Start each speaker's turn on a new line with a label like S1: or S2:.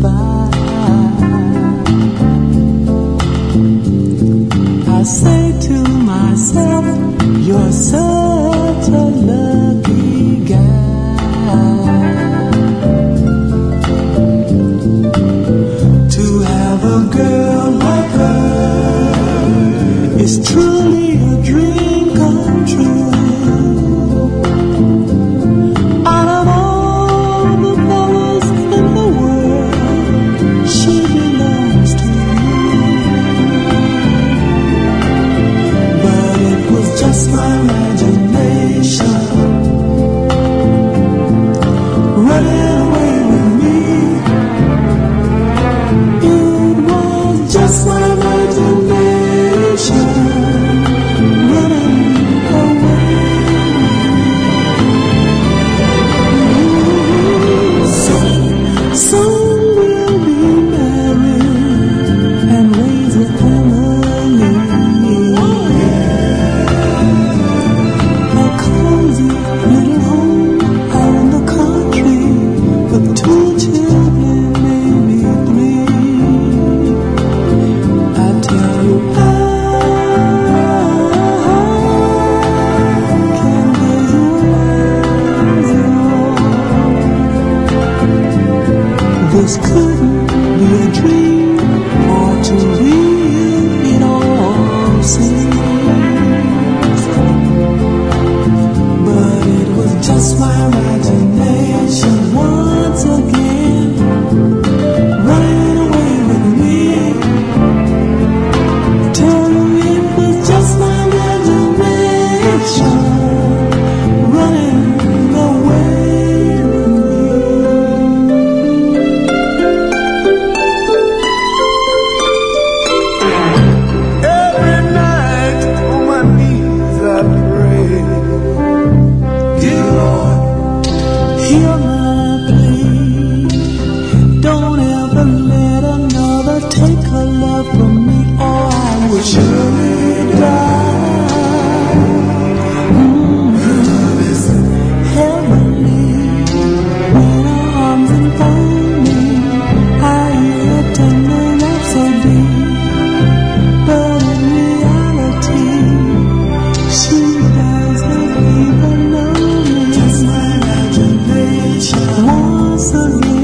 S1: I say to myself, you're such a lucky guy to have a girl like her. It's truly a dream come true. Out of all the fellas in the world, she belongs to me. But it was just my imagination running away with me. It was just my imagination running away. Soon we'll be married and raise a family. A cozy little home out in the country with 2 children, maybe 3. I tell you, I can visualize it all. This couldn't be a dream, or too real it all seems. But it was just my imagination once again running away with me. Tell me it was just my imagination running away with me. Every night on my knees I pray, dear Lord, hear my plea. Don't ever let another take her love from me, or I will surely die. Heavenly, when her arms enfold me, I hear a tender rhapsody. But in reality, she doesn't even know me. Just my imagination once again.